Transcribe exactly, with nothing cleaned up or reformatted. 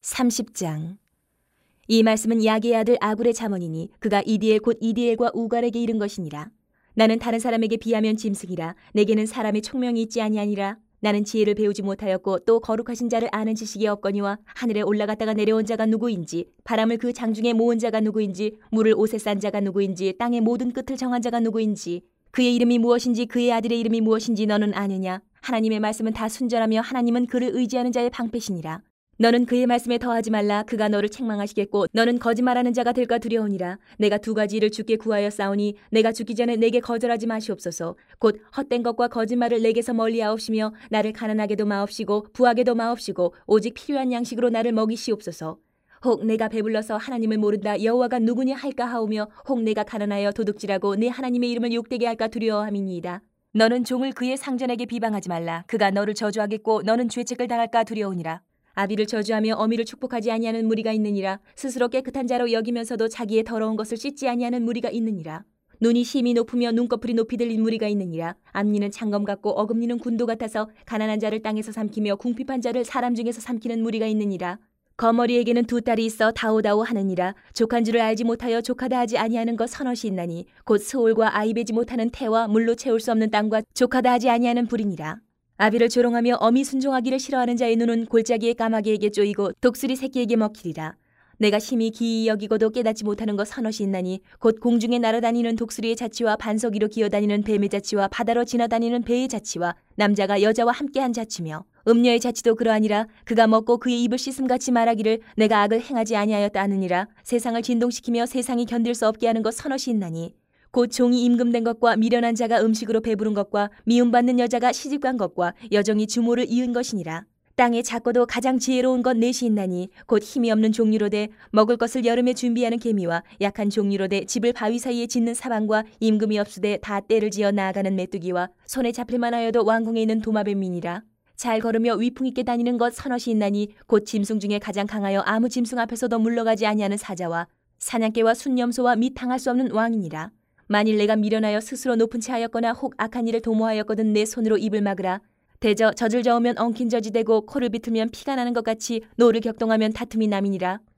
삼십 장. 이 말씀은 야게의 아들 아굴의 잠언이니 그가 이디엘 곧 이디엘과 우갈에게 이른 것이니라. 나는 다른 사람에게 비하면 짐승이라. 내게는 사람의 총명이 있지 아니하니라. 나는 지혜를 배우지 못하였고 또 거룩하신 자를 아는 지식이 없거니와 하늘에 올라갔다가 내려온 자가 누구인지, 바람을 그 장중에 모은 자가 누구인지, 물을 옷에 싼 자가 누구인지, 땅의 모든 끝을 정한 자가 누구인지, 그의 이름이 무엇인지 그의 아들의 이름이 무엇인지 너는 아느냐? 하나님의 말씀은 다 순전하며 하나님은 그를 의지하는 자의 방패시니라. 너는 그의 말씀에 더하지 말라. 그가 너를 책망하시겠고 너는 거짓말하는 자가 될까 두려우니라. 내가 두 가지 일을 주께 구하였사오니 내가 죽기 전에 내게 거절하지 마시옵소서. 곧 헛된 것과 거짓말을 내게서 멀리하옵시며 나를 가난하게도 마옵시고 부하게도 마옵시고 오직 필요한 양식으로 나를 먹이시옵소서. 혹 내가 배불러서 하나님을 모른다 여호와가 누구냐 할까 하오며 혹 내가 가난하여 도둑질하고 내 하나님의 이름을 욕되게 할까 두려워함이니이다. 너는 종을 그의 상전에게 비방하지 말라. 그가 너를 저주하겠고 너는 죄책을 당할까 두려우니라. 아비를 저주하며 어미를 축복하지 아니하는 무리가 있느니라. 스스로 깨끗한 자로 여기면서도 자기의 더러운 것을 씻지 아니하는 무리가 있느니라. 눈이 심히 높으며 눈꺼풀이 높이 들린 무리가 있느니라. 앞니는 창검 같고 어금니는 군도 같아서 가난한 자를 땅에서 삼키며 궁핍한 자를 사람 중에서 삼키는 무리가 있느니라. 거머리에게는 두 딸이 있어 다오다오 하느니라. 족한 줄을 알지 못하여 족하다 하지 아니하는 것 서너시 있나니 곧 스올과 아이 베지 못하는 태와 물로 채울 수 없는 땅과 족하다 하지 아니하는 불이니라. 아비를 조롱하며 어미 순종하기를 싫어하는 자의 눈은 골짜기의 까마귀에게 쪼이고 독수리 새끼에게 먹히리라. 내가 심히 기이 여기고도 깨닫지 못하는 것 서너시 있나니 곧 공중에 날아다니는 독수리의 자치와 반석 위로 기어다니는 뱀의 자치와 바다로 지나다니는 배의 자치와 남자가 여자와 함께한 자치며 음녀의 자치도 그러하니라. 그가 먹고 그의 입을 씻음같이 말하기를 내가 악을 행하지 아니하였다 하느니라. 세상을 진동시키며 세상이 견딜 수 없게 하는 것 서너시 있나니 곧 종이 임금된 것과 미련한 자가 음식으로 배부른 것과 미움받는 여자가 시집간 것과 여종이 주모를 이은 것이니라. 땅에 작고도 가장 지혜로운 것 넷이 있나니 곧 힘이 없는 종류로되 먹을 것을 여름에 준비하는 개미와 약한 종류로되 집을 바위 사이에 짓는 사방과 임금이 없으되 다 때를 지어 나아가는 메뚜기와 손에 잡힐만 하여도 왕궁에 있는 도마뱀이니라. 잘 걸으며 위풍 있게 다니는 것 서너시 있나니 곧 짐승 중에 가장 강하여 아무 짐승 앞에서도 물러가지 아니하는 사자와 사냥개와 순념소와 및 당할 수 없는 왕이니라. 만일 내가 미련하여 스스로 높은 채 하였거나 혹 악한 일을 도모하였거든 내 손으로 입을 막으라. 대저 젖을 저으면 엉킨 젖이 되고 코를 비틀면 피가 나는 것 같이 노를 격동하면 다툼이 남이니라.